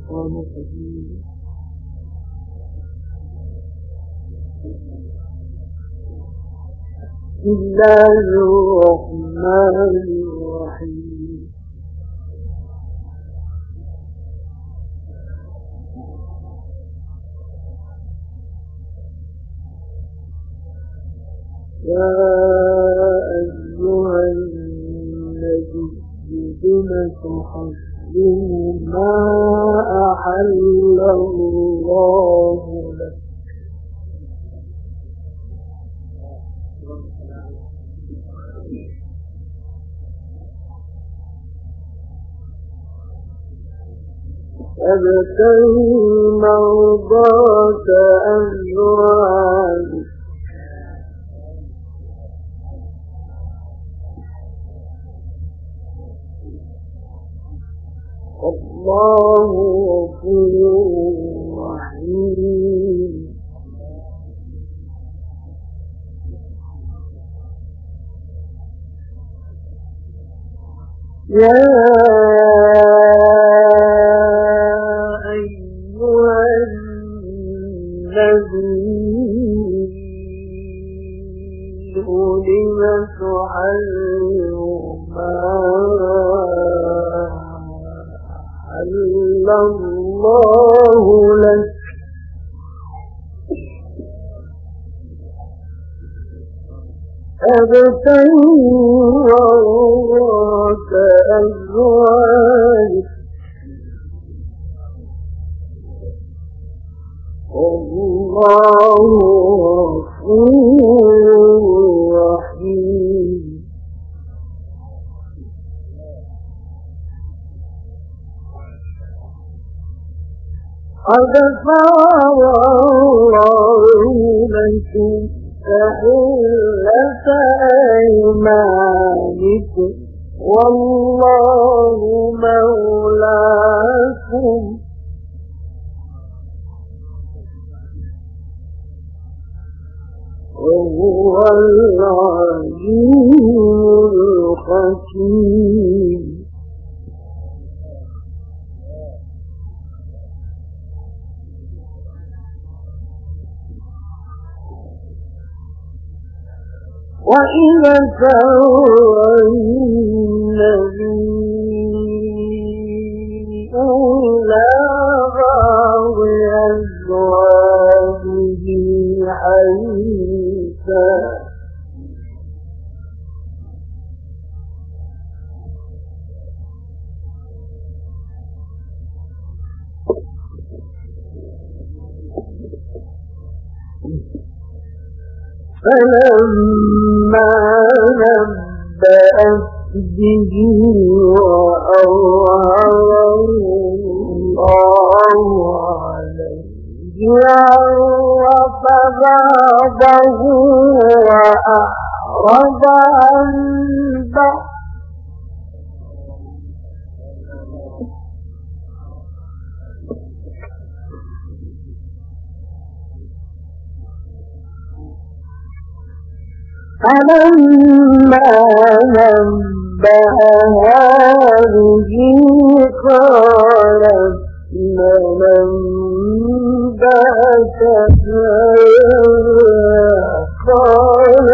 الشيطان الرجيم. بسم الله الرحمن الرحيم. يا أيها النبي لم تحرم ما أحل الله لك تبتغي مرضات أزواجك والله غفور رحيم. يا أيها النبي لم تحرم ما أحل الله لك تبتغي مرضات أزواجك والله غفور رحيم. قد فرض الله لكم تحلة أيمانكم والله مولاكم وهو العليم الحكيم. وإذا سوى النبي إلى بعض أزواجه حديثا فلما نبأت به وأظهره الله عليه عرف بعضه وأعرض عن بعض فلما نبأها به قالت من أنبأك قال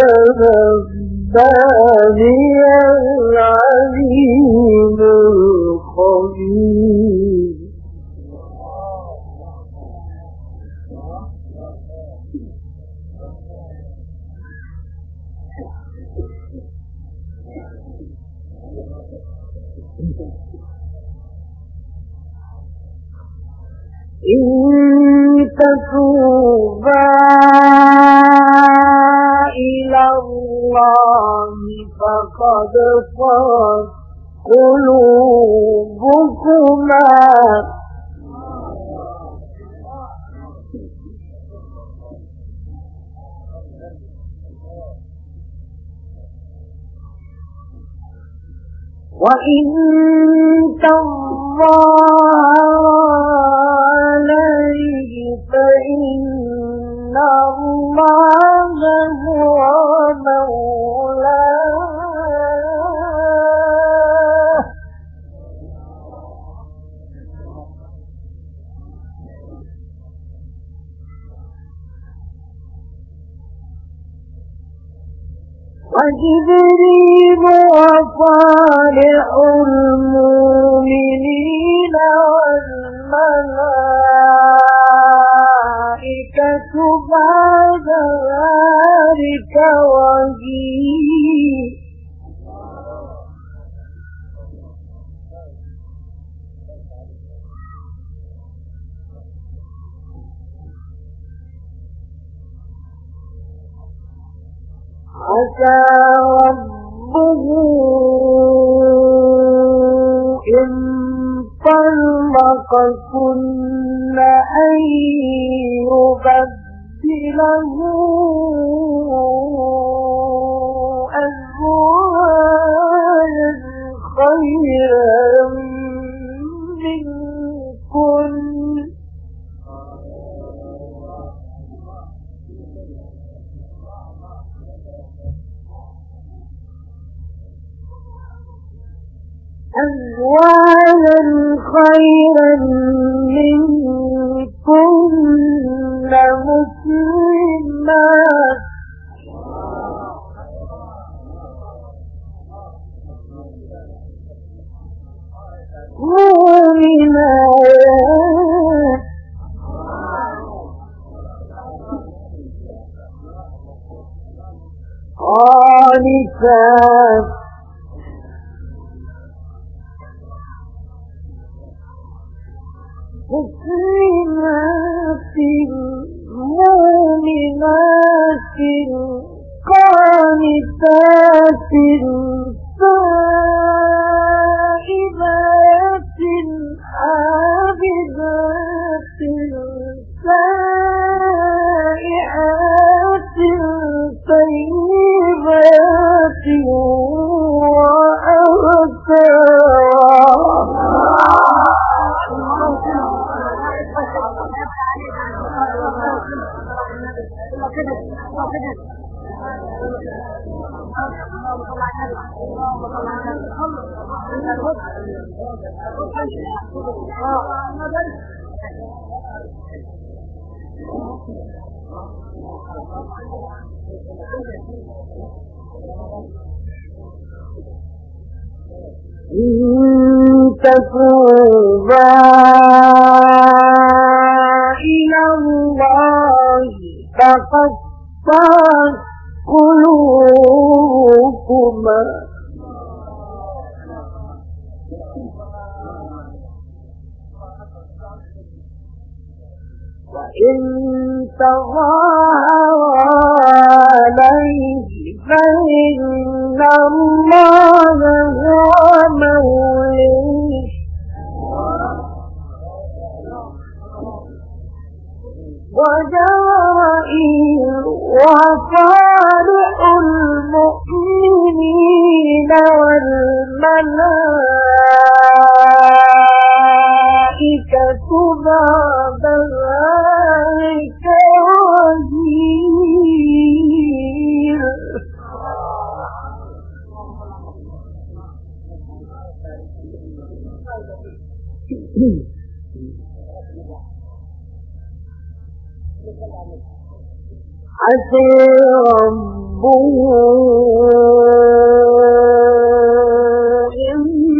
نبأني العليم الخبير. إن تتوبا إلى الله فقد صغت قلوبكما وإن عليه فإن الله هو مولاه وجبريل وصالح المؤمنين والملائكة بعد ذلك ظهير. عسى ربه إن طلقكن أن يبدله أزواجا خيرا منكن أزواجا خيرا منكن مسلمات مؤمنات قانتات مسلمات مؤمنات قانتات تائبات عابدات سائحات طيبات إن تتوبا إلى الله فقد صغت قلوبكما وإن تظاهرا عليه فإن الله هو مولاه وجبريل وصالح المؤمنين والملائكة بعد ذلك ظهير. عسى ربه إن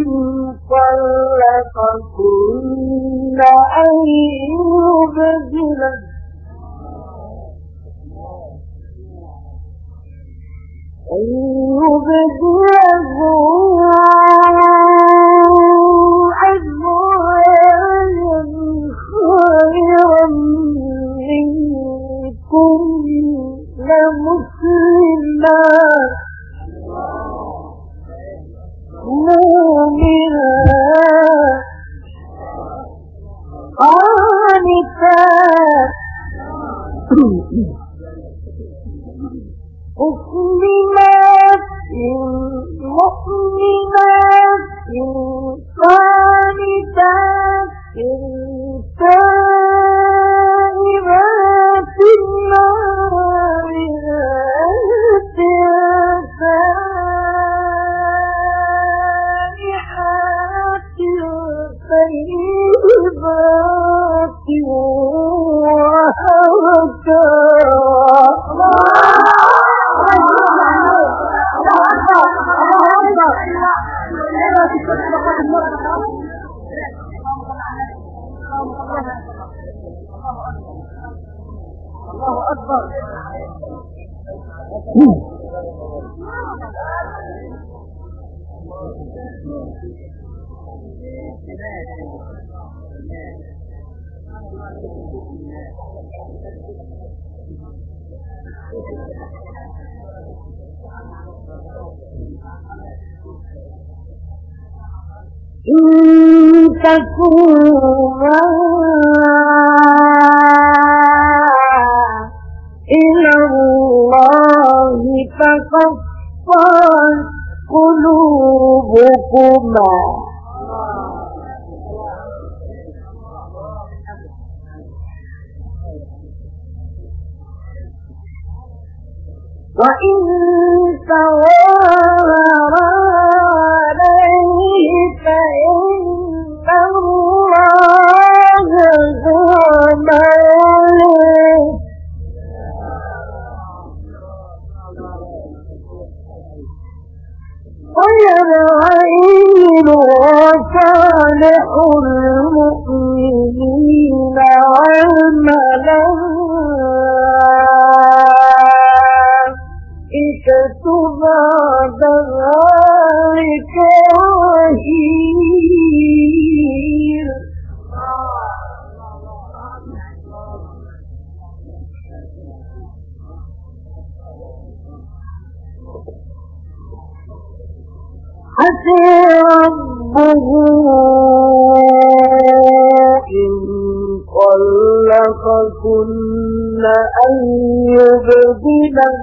طلقكن أن يبدله مسلمات مؤمنات قانتات مسلمات مؤمنات قانتات تائبات عابدات سائحات طيبات وأبكار. الله أكبر. إن تكونا إلى الله فقد قلوبكما وإن تظاهرا عليه فإن الله ذو مولى ويبعين وصالح المؤمنين والملائكة بعد ذلك ظهير. حسى ربه إن طلقكن أن يبدله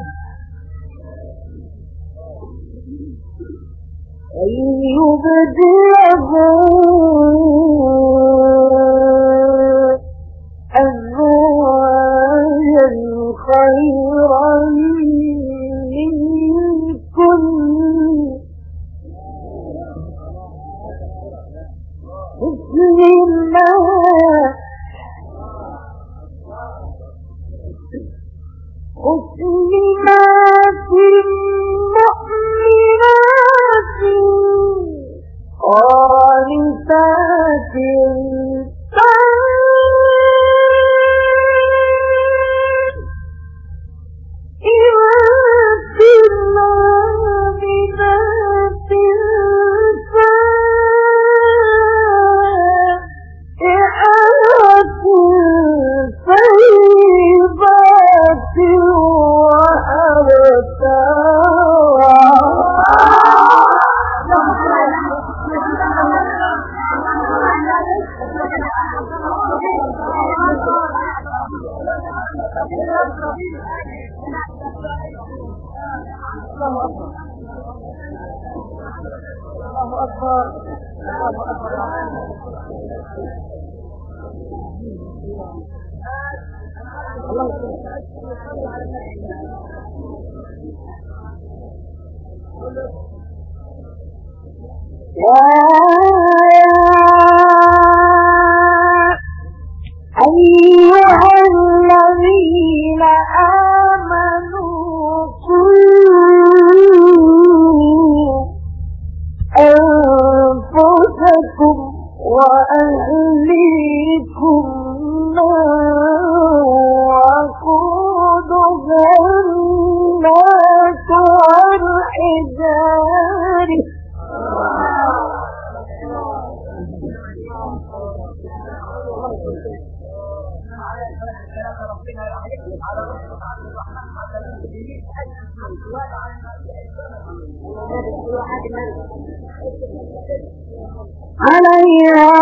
أزواجا خيرا منكن مسلمات مؤمنات قانتات أيها الذين آمنوا قوا أنفسكم وأهليكم وقودها الناس والحجارة عليها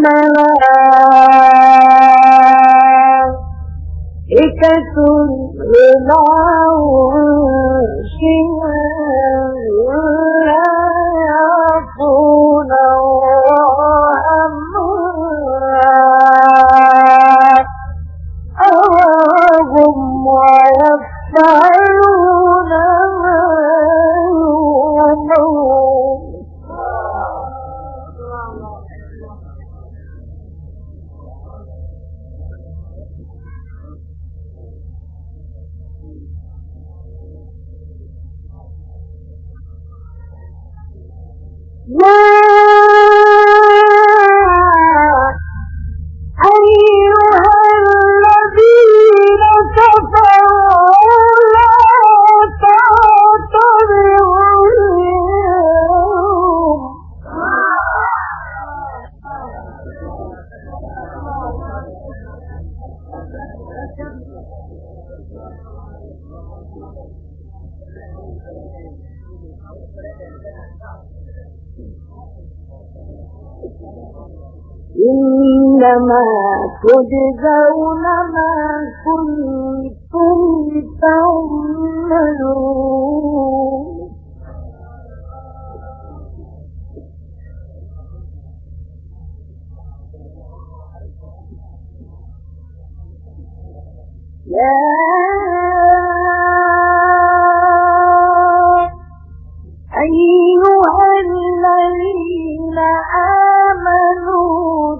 ملائكة غلاظ لا يعصون الله ما أمرهم ويفعلون ما يؤمرون. يا أيها إنما تجزون ما كنتم تعملون يا أيها الذين آمنوا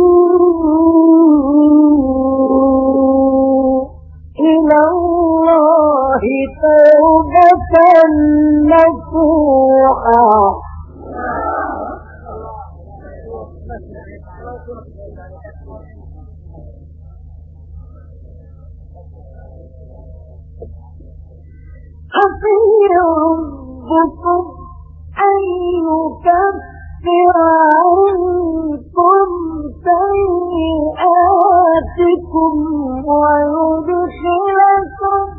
توبوا إلى الله توبة نصوحا عسى ربكم أن يكفر عنكم سيئاتكم ويدخلكم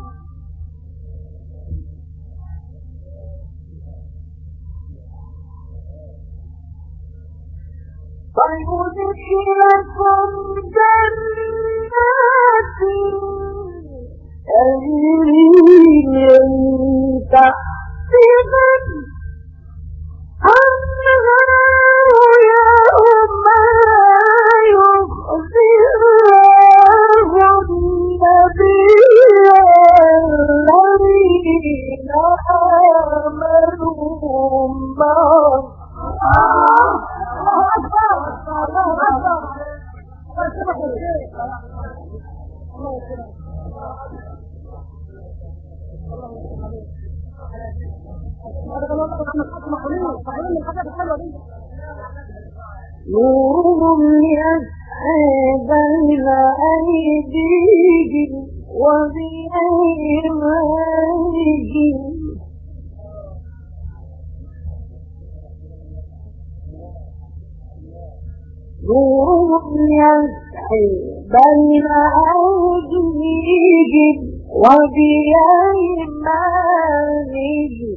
جنات تجري من تحتها الأنهار يوم لا يخزي الله النبي الذين آمنوا معه نورهم يسعى بين أيديهم وبأيمانهم نورهم يسعى بين أيديهم وبأيمانهم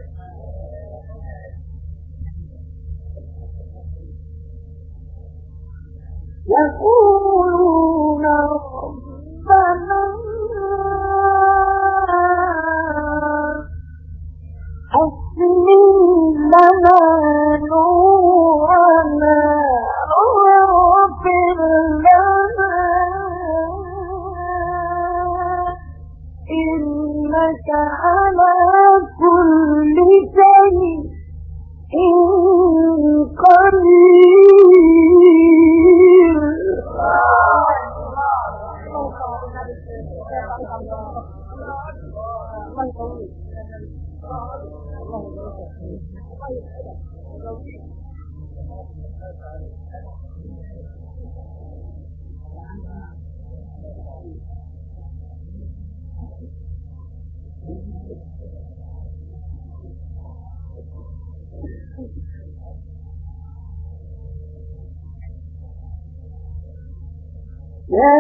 يقولون ربنا أتمم لنا نورنا واغفر لنا إنك على كل شيء قدير. يا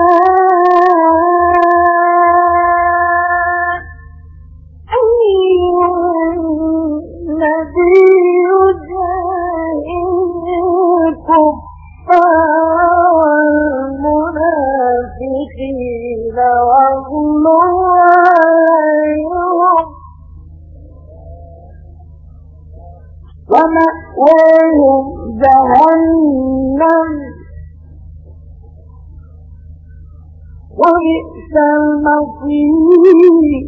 أيها النبي جاهد الكفار والمنافقين واغلظ عليهم ومأواهم جهنم وبئس المصير.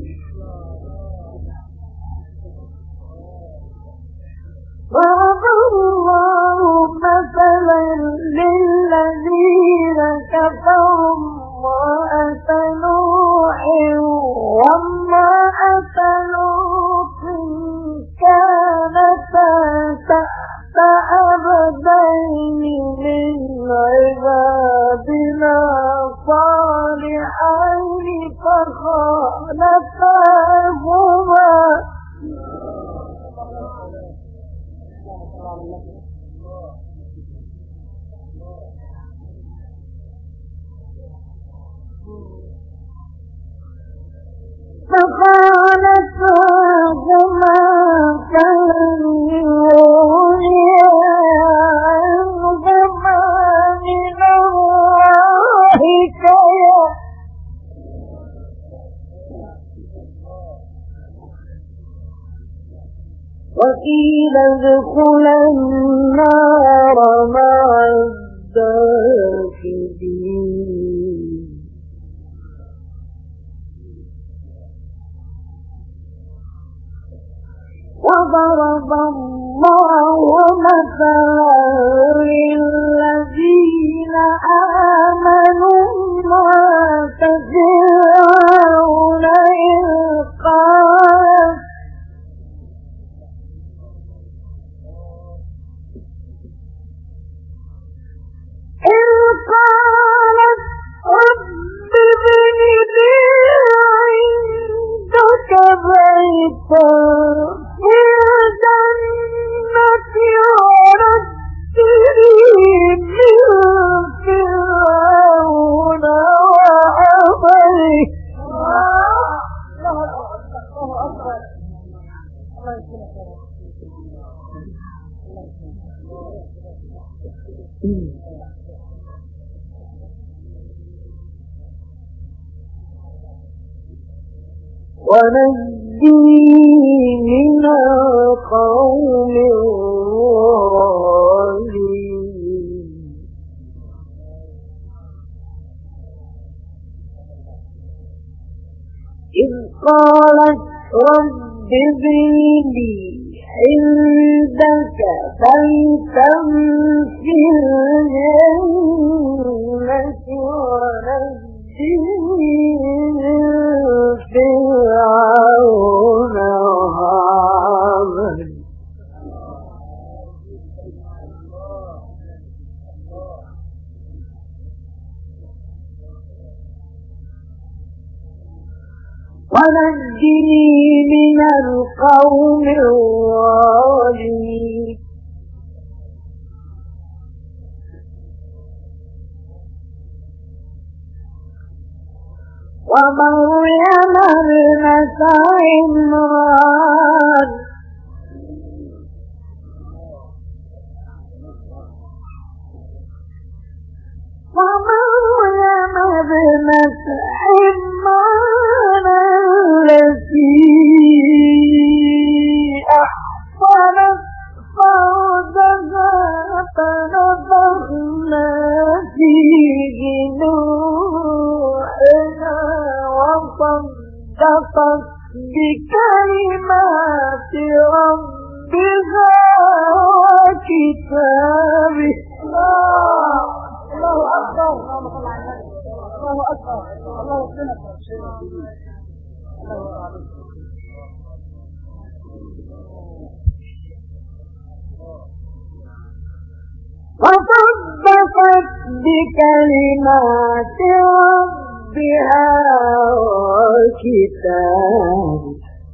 ضرب الله مثلا للذين كفروا امرأة نوح وامرأة لوط كانتا تحت عبدين من عبادنا صالحين فخانتاهما فخانتاهما فلم يغنيا عنهما من الله شيئا وقيل ادخلا النار مع الداخلين وضرب الله مثلا للذين آمنوا امرأة فرعون إذ قالت رب ابن لي عندك بيتا في الجنة ونجني من فرعون وعمله. ونجني من القوم الظالمين. إذ قالت رب ابن لي عندك بيتا في الجنة ونجني من فرعون وعمله. ونجني من القوم الظالمين. ومريم ابنة عمران التي أحصنت فرجها فنفخنا فيه روحنا وصدقت بكلمات ربها وكتابه. الله أكبر الله أكبر الله أكبر. وصدقت بكلمات ربها وكتابه.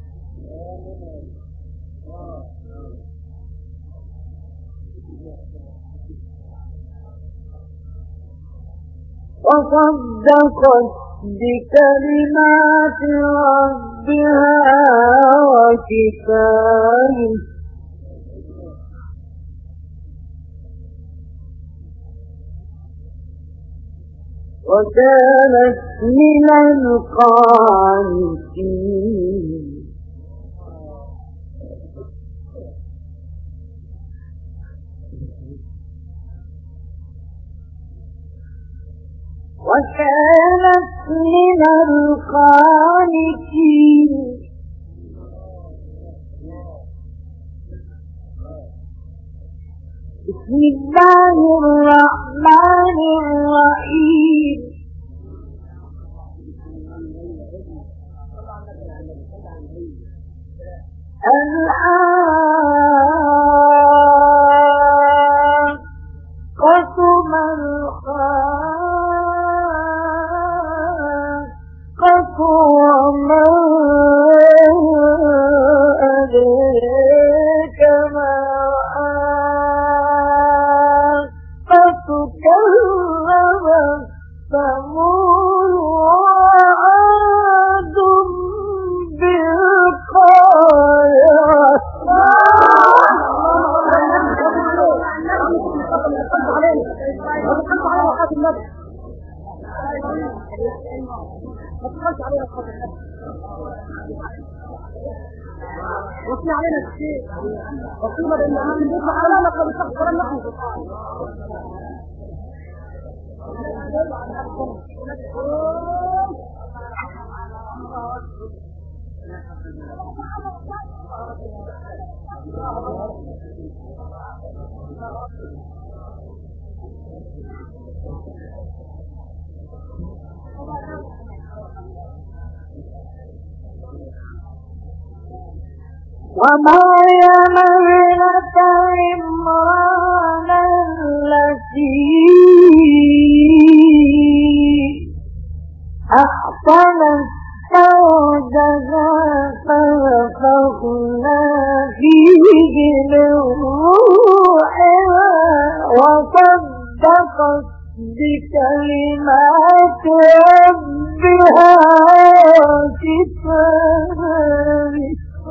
وصدقت بكلمات ربها وكتابه وكانت من القانتين. وكانت من القانتين. بسم الله الرحمن الرحيم. الحاقة ما الحاقة وما أدراك ما الحاقة كذبت ثمود وعاد ما تخش علينا الخطر وفي علينا الشيء وقيمة للنعم يطلع على لقد استغفر لكم ومريم ابنة عمران التي أحصنت فرجها فنفخنا فيه من روحنا وصدقت بكلمات ربها وكتابه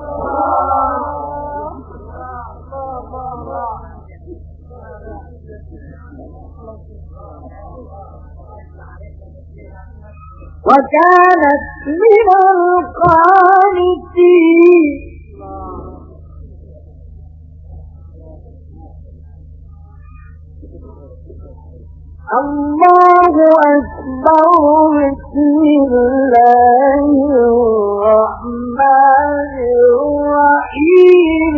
وكانت من القانتين. الله أكبر. بسم الله الرحمن الرحيم.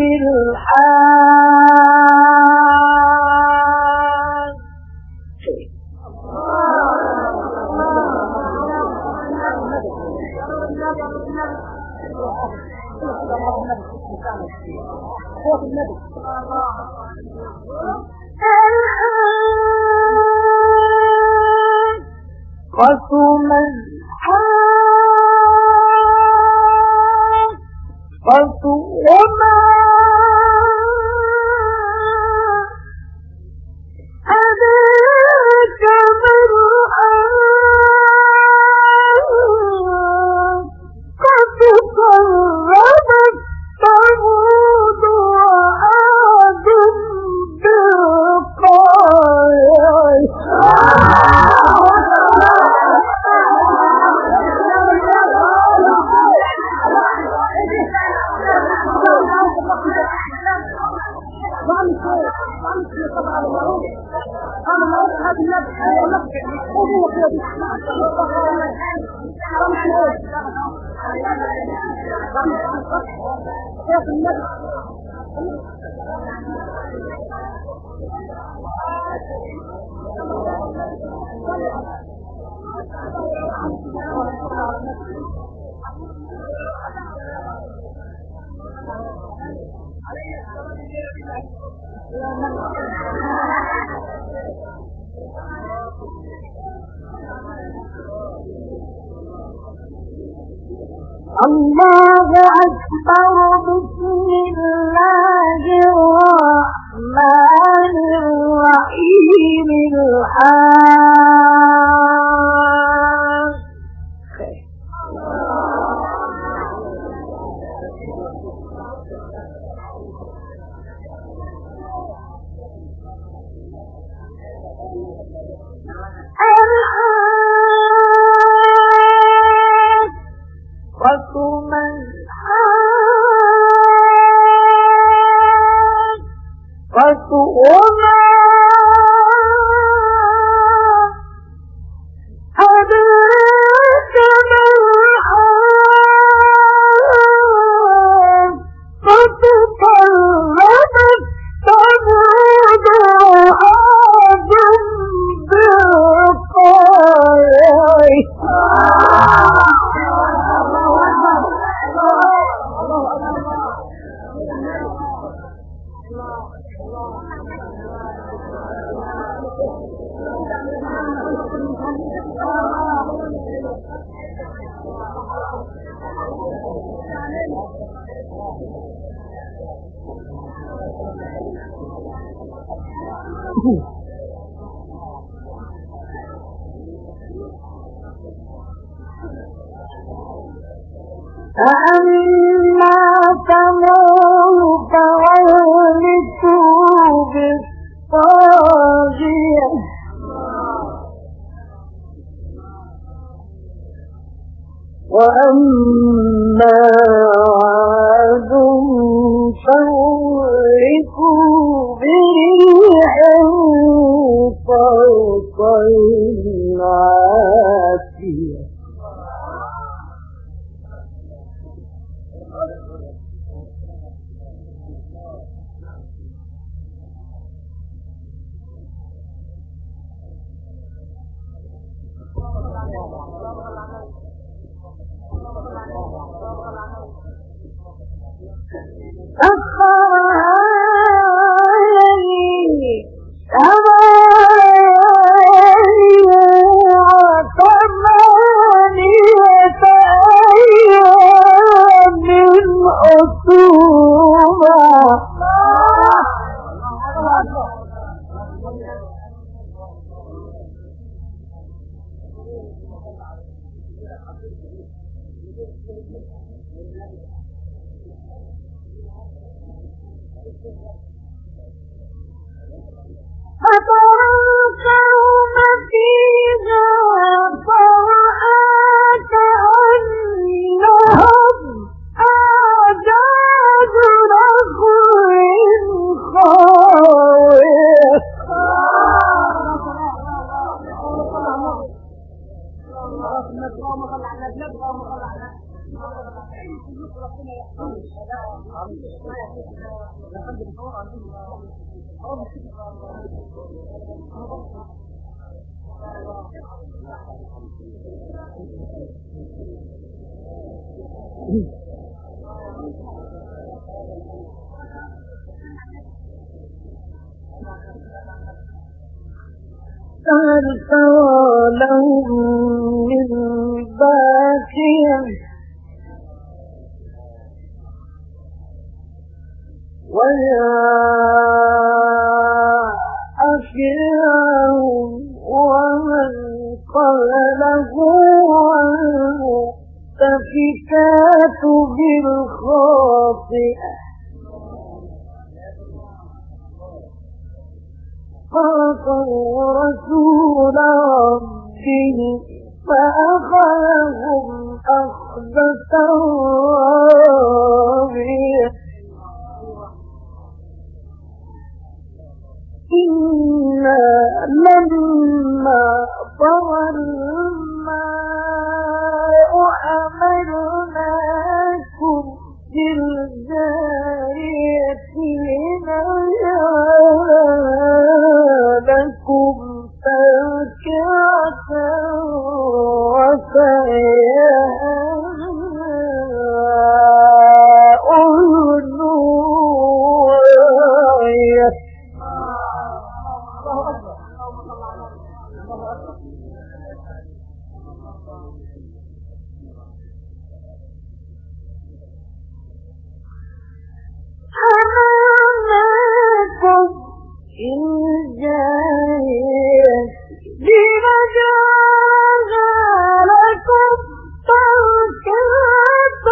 قسم وما أداك ما القرآن قد قربت ثمود وعاد الله أكبر. بسم الله الرحمن الرحيم. فأما ثمود فأهلكوا بالطاغية وأما عاد فأهلكوا بريح صرصر عاتية فتركهم فيها فرأى كأنهم أعجاز نخل خاوية هل ترى لهم من باقية وجاء فرعون ومن قبله والمؤتفكات بالخاطئة فعصوا رسول ربهم فأخذهم أخذة رابية إنا لما طغى الماء حملناكم في الجارية لكم تذكرة وتعيها أذن واعية حملناكم في الجارية لنجعلها لكم تذكرة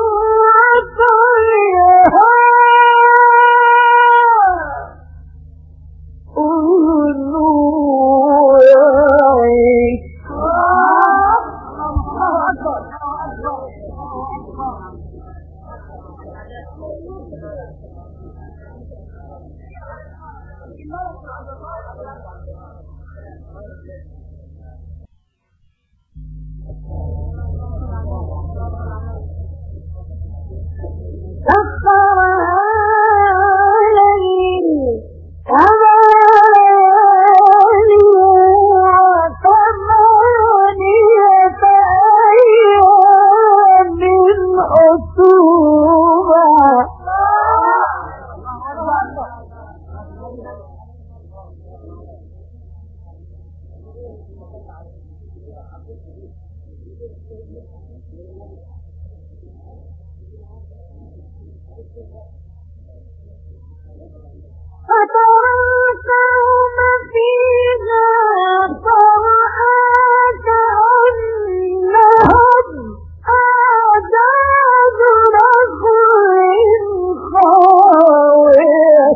وتعيها أذن واعية سخرها عليهم ثمانية أيام حسوما فتركهم فيها فرأى كأنهم أعجاز نخل خاوية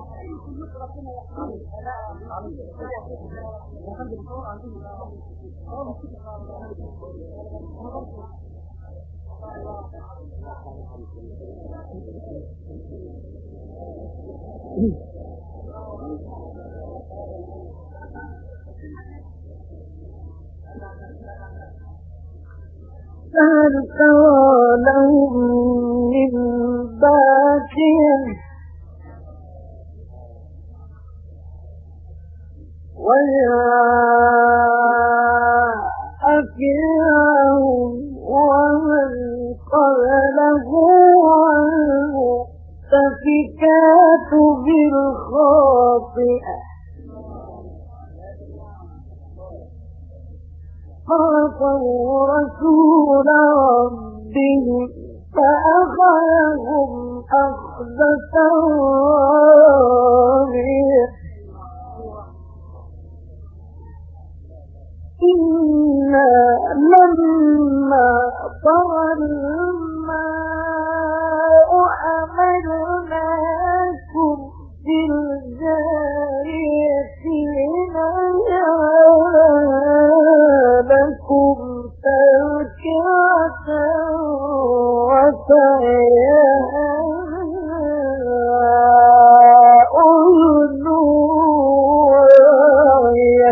فهل ترى لهم من باقية وجاء فرعون ومن قبله والمؤتفكات بالخاطئة فعصوا رسول ربهم فأخذهم أخذة رابية إنا لما طغى الماء حملناكم في الجارية لكم تذكرة وتعيها أذن واعية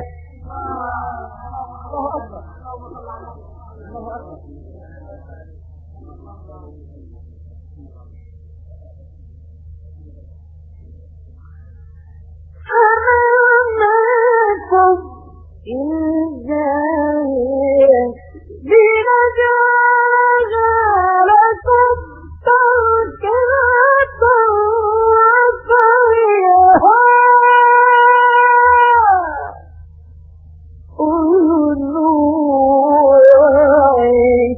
حملناكم في الجارية لكم تذكرة وتعيها أذن واعية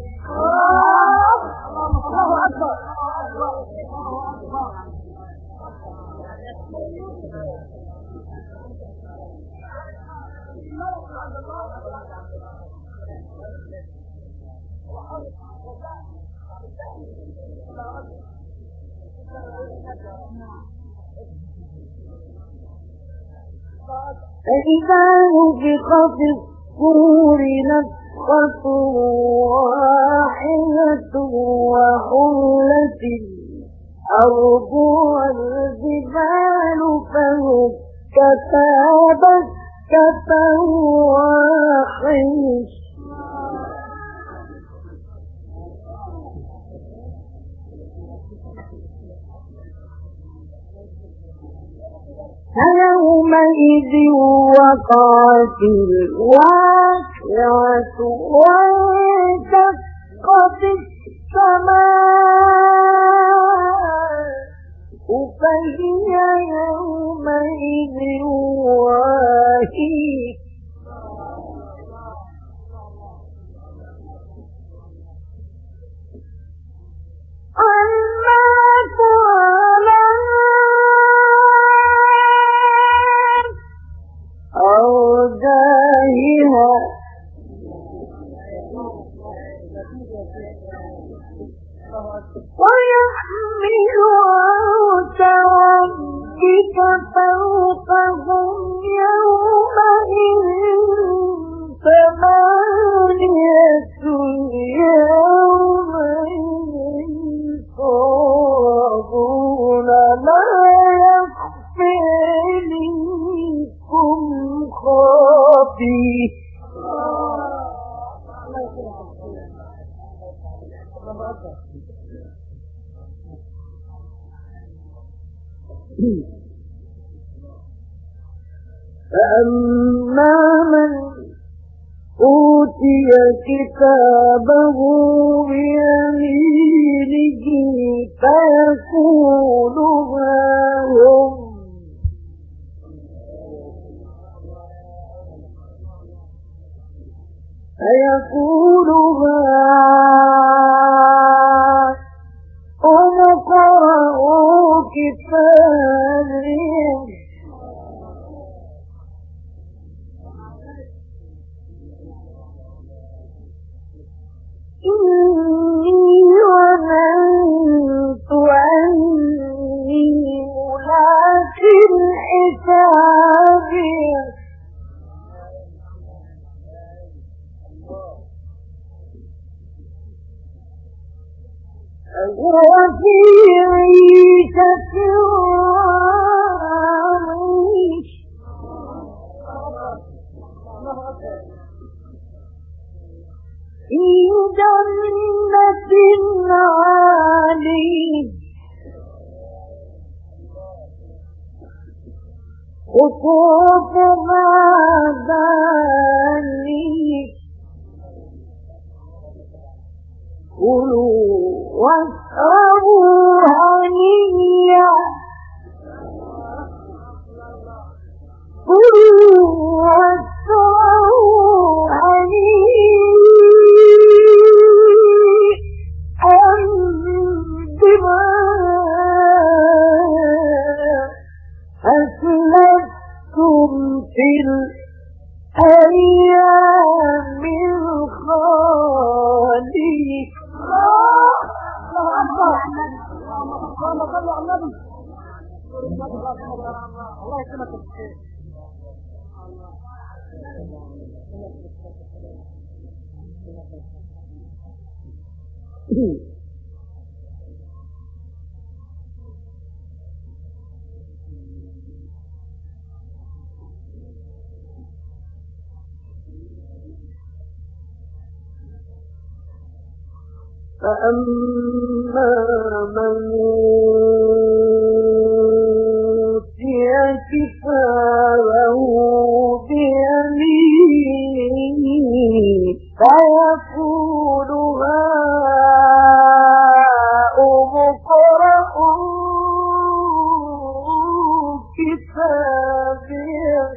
فإذا نفخ في الصور نفخة واحدة وحلت الأرض والجبال فدكتا دكة واحدة فيومئذ وقعت الواقعة وانشقت السماء فهي يومئذ واهية أرجائها ويحمل عرش ربك فوقهم يومئذ ثمانية يومئذ صابون لا يخفي منكم خافي فأما من أوتي كتابه بيمينه فيقول هاؤم اقرءوا كتابيه إني ظننت أني ملاق كتابه وفي عيشة راضية في جنة عالية قطوفها دانية كلوا واشربوا هنيئا كلوا واشربوا هنيئا بما أسلفتم في الأيام الخالية. اللهم صل على النبي. الله يسلمك. فأما من أوتي كتابه بيمينه فيقول هاؤم اقرءوا كتابيه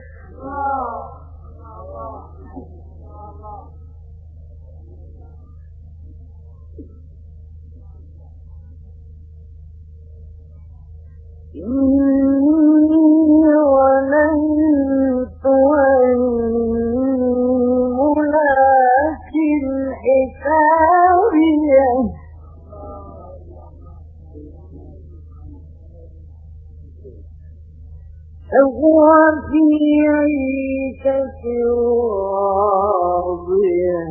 إني ظننت أني ملاق حسابيه فهو في عيشة راضية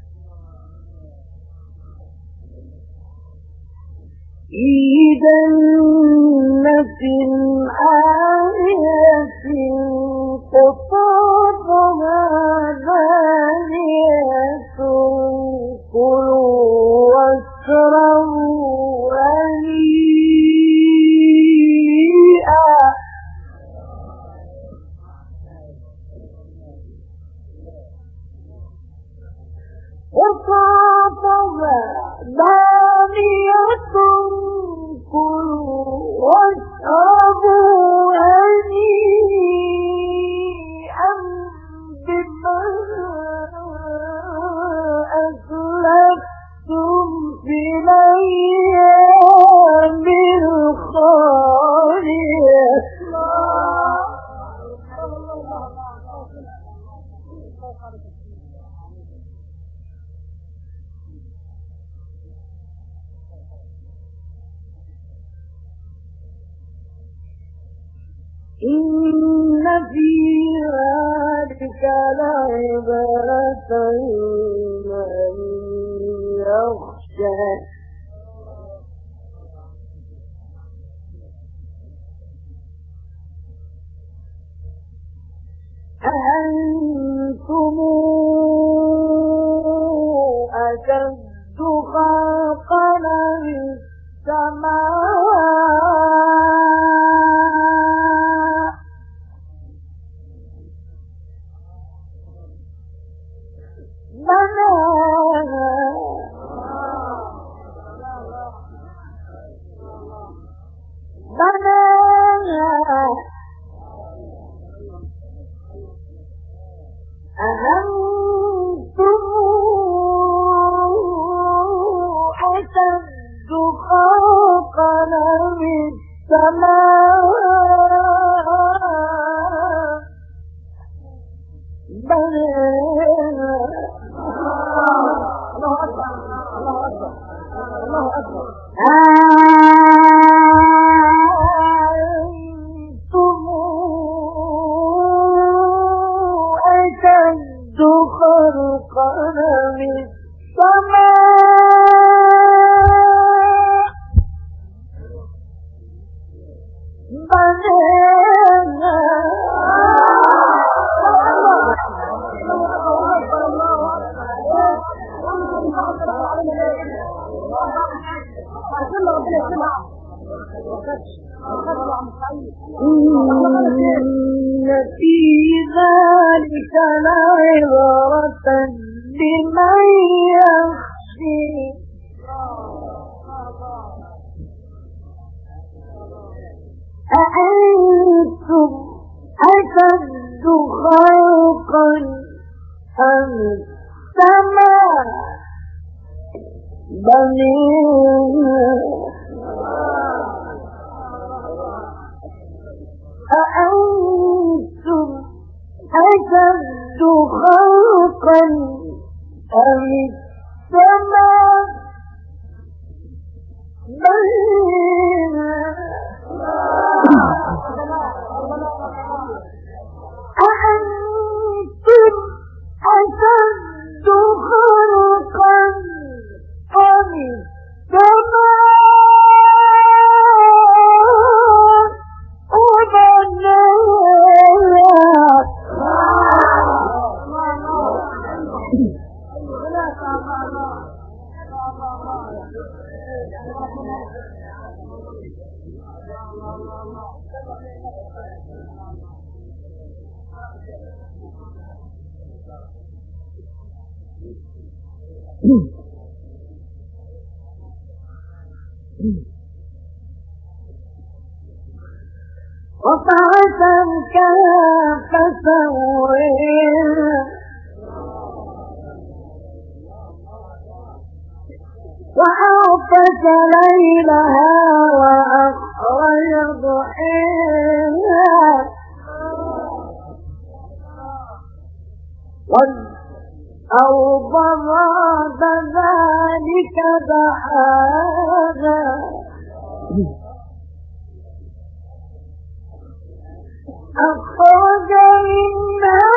في جنة عالية قطوفها دانية كلوا واشربوا هنيئا قطوفها دانية كلوا واشربوا هنيئا بما أسلفتم في الأيام الخالية. إن في ذلك لعبرة لمن يخشى أأنتم أشد خلقا من السماء بناها أأنتم أشد خلقا من السماء بناها. الله أكبر الله أكبر الله أكبر. أأنتم خلقنا من السماء بنينا إن في ذلك لعبرة لمن يخشى أأنتم أشد خلقا أم السماء بنينا أأنتم أشد خلقا أم السماء بنينا أأنتم أشد خلقا أم السماء وفعسنك فسوينا وأغطش ليلها وأخرج ضحيها والأرض بعد ذلك دحاها أخرج منها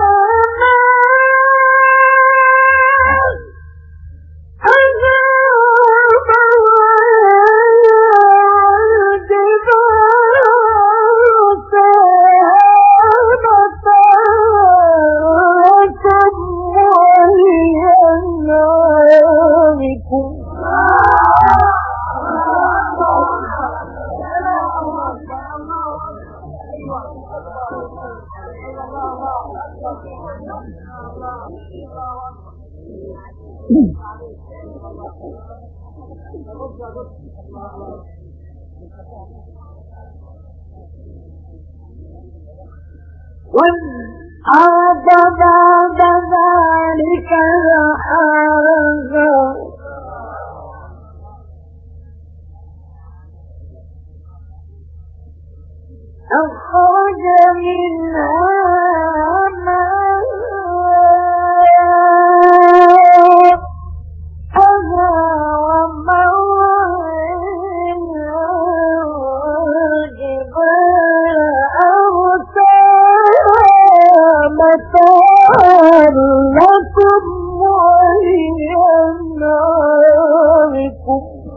والأرض بعد ذلك دحاها أخرج منها لكم ولأنعامكم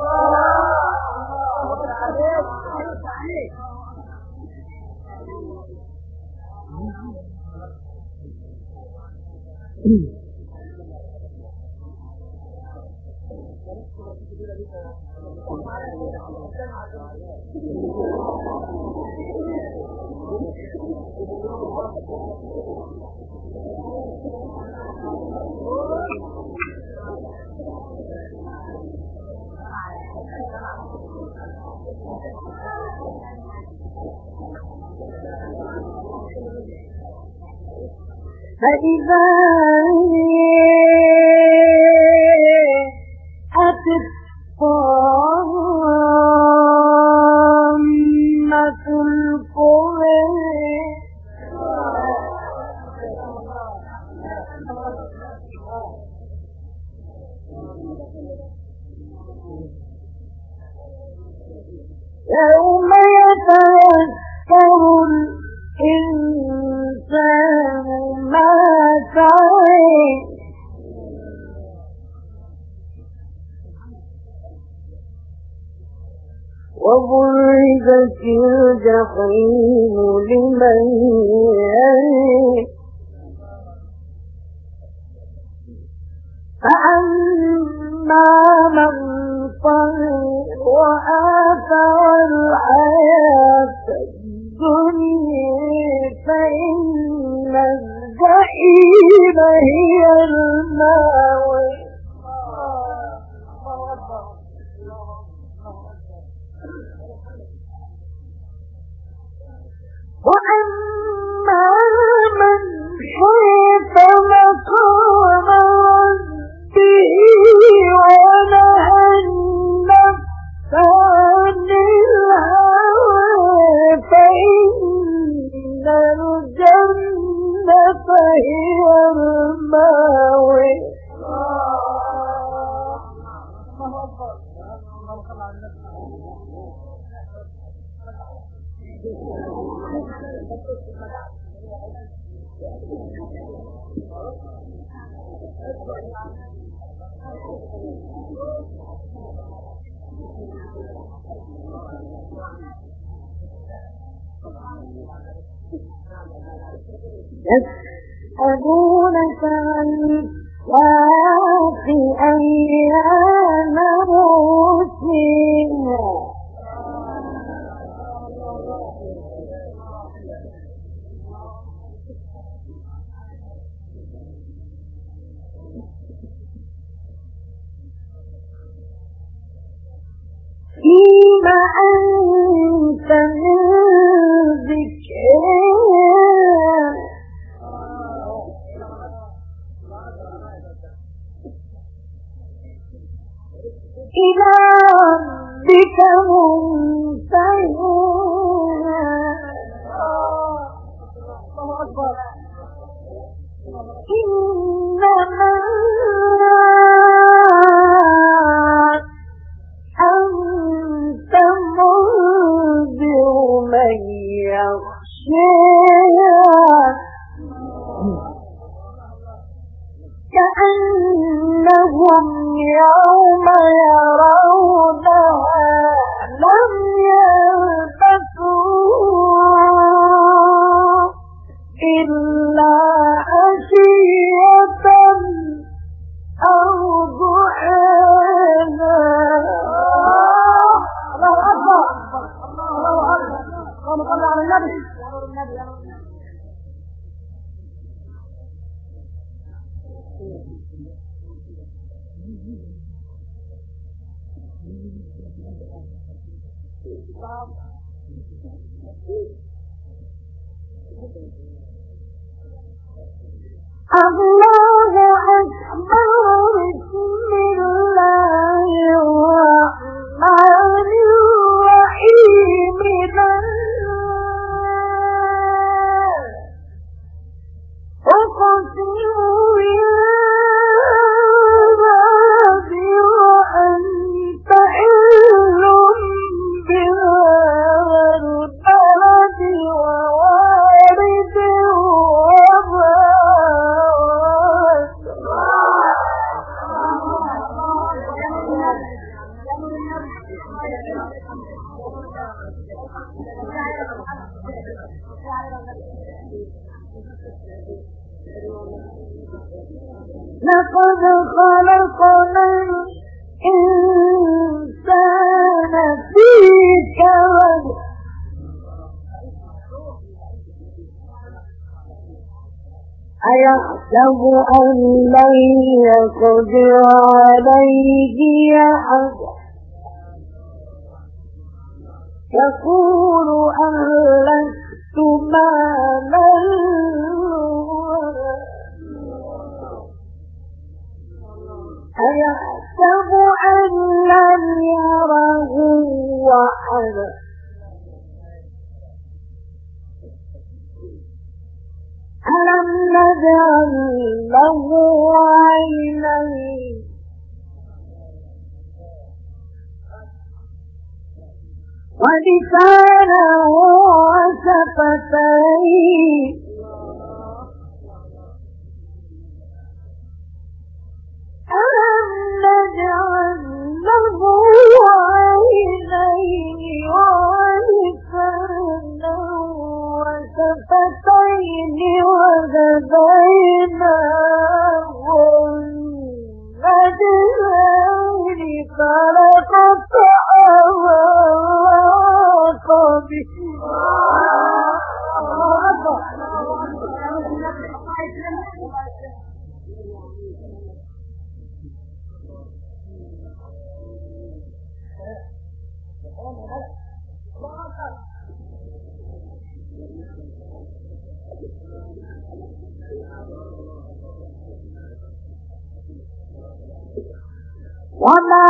فإذا أتت طامة الكبرى يوم يتذكر الإنسان ما سعى وأزلفت الجحيم لمن يريد فأما من طغى وآثر الحياة الدنيا فإن الجحيم هي المأوى وأما من خاف مقام ربه ونهى النفس عن الهوى فإن الجنة هي المأوى يسألونك عن الساعة أيان مرسيها فيما أنت من ذكرها إلى ربك منتهاها إنما أنت منذر من يخشاها كأنهم يوم يرونها لم يلبثوا إلا عشية أو ضحاها الله أكبر الله أكبر اللهم صل على النبي الله أكبر بسم الله الرحمن الرحيم أقسم بالله وأنت حل بهذا البلد ووالد وما لقد خلقنا الإنسان في كبد أيحسب أن لن يقدر عليه أحد يقول أهلكت مالا أيحسب أن لم يره أحد ألم نجعل له عينين ولسانا وشفتين ألم نجعل له عينين ولسانا شفتين وهديناه النجدين فلقد أراق به وما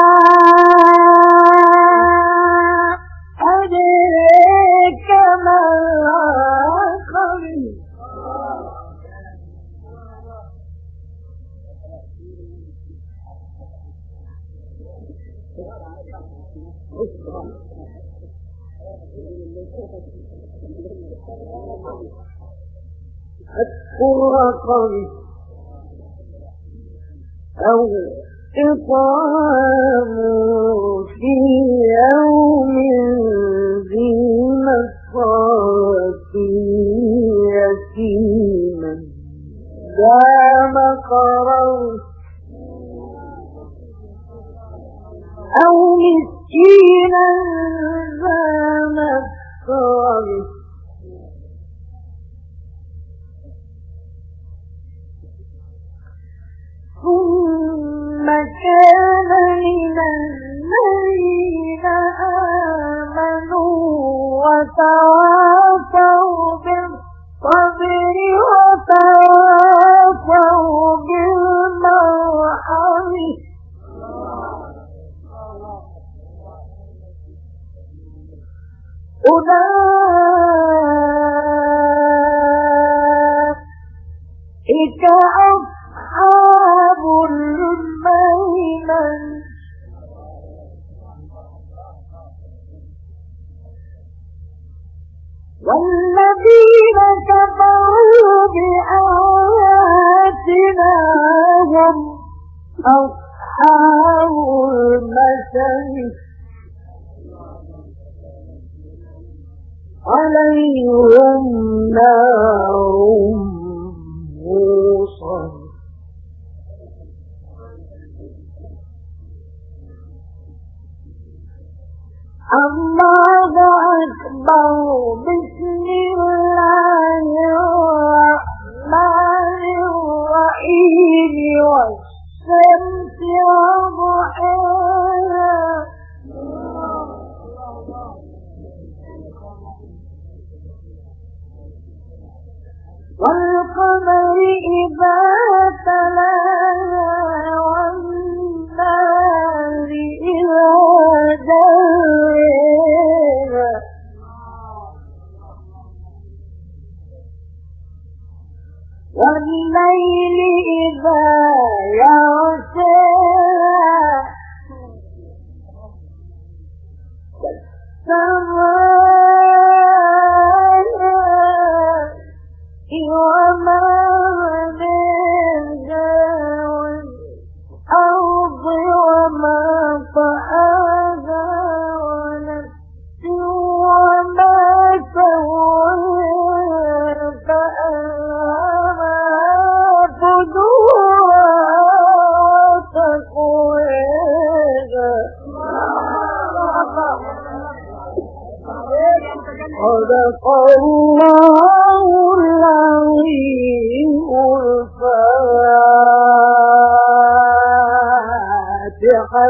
أدريك ما العقبة الرقم أو إطعام في يوم ذي مسغبة يتيما ذا مقربة أو مسكينا ذا مسغبة ثم كان من الذين آمنوا وتواصوا بالصبر وتواصوا بالمرحمة أولئك أصحاب الميمنة والذين كفروا بآياتنا هم أصحاب المشأمة عليهم نار موصدة الله أكبر بسم الله الرحمن الرحيم والشمس وضحاها والقمر إذا تلاها والنهار إذا جلاها والليل إذا يغشاها وما بينها والأرض وما طحاها ونفس وما سواها فألهمها فجورها وتقواها صدق الله العظيم الفاتحة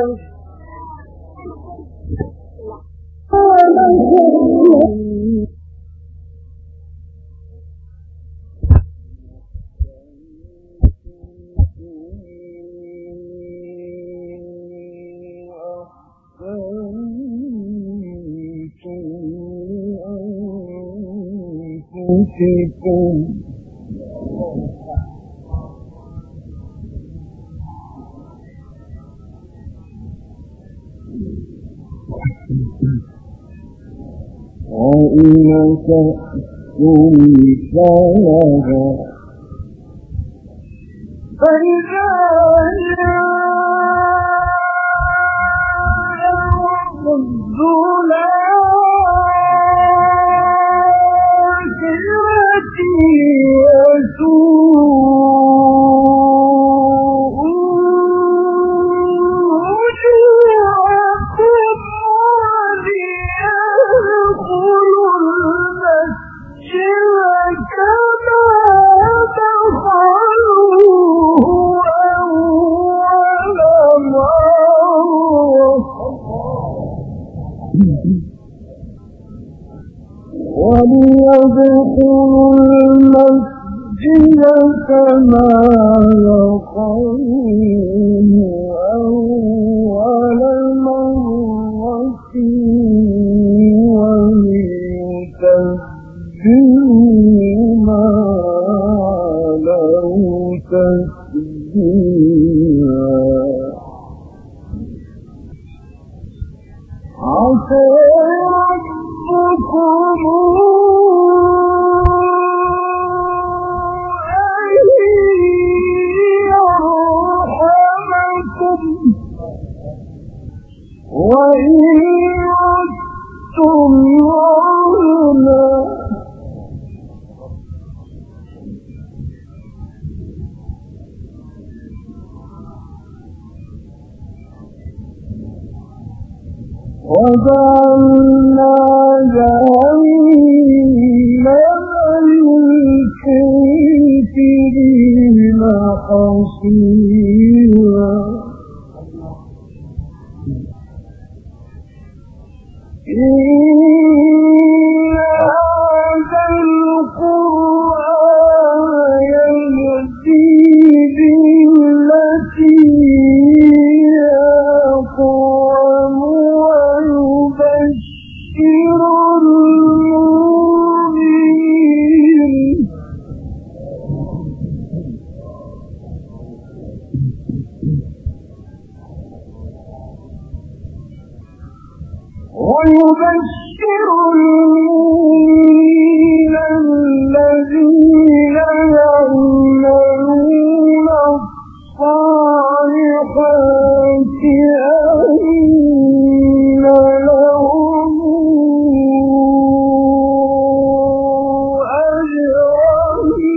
وإنك تنسلها فإذا الظلام المسجد كما يقوم أول مرة وليتبدل ما لو تسبيلا عسى ربكم وإن عدتم عدنا وجعلنا جهنم للكافرين حصيرا إن هذا القرآن يهدي بالتي هي أقوم ويبشر المؤمنين الذين يعملون الصالحات أن لهم أجرا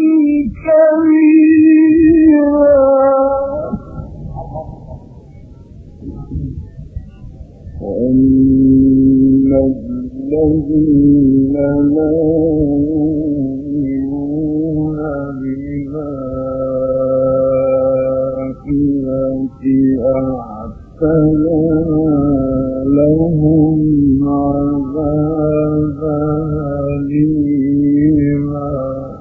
كبيرا وأن الذين لا يؤمنون بالآخرة أعتدنا لهم عذابا أليما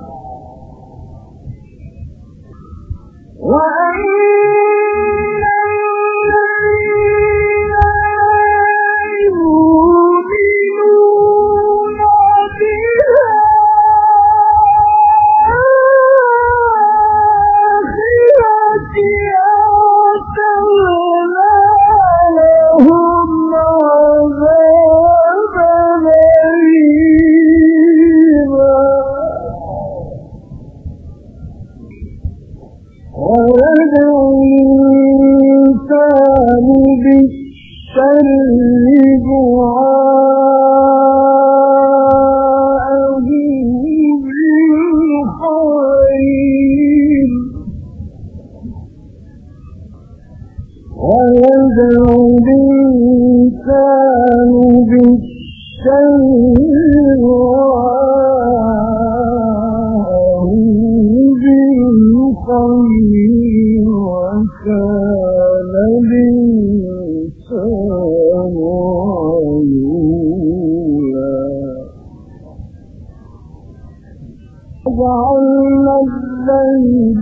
وجعلنا الليل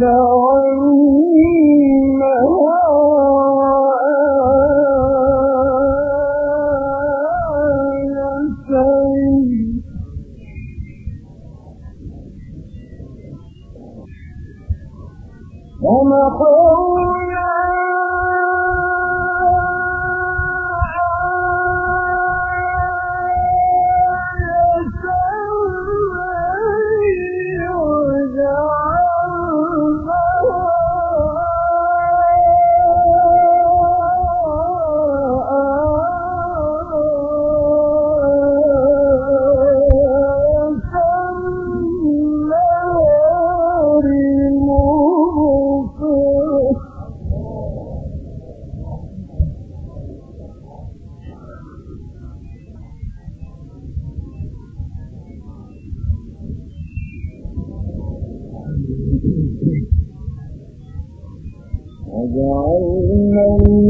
آيتين ومحونا وجعلنا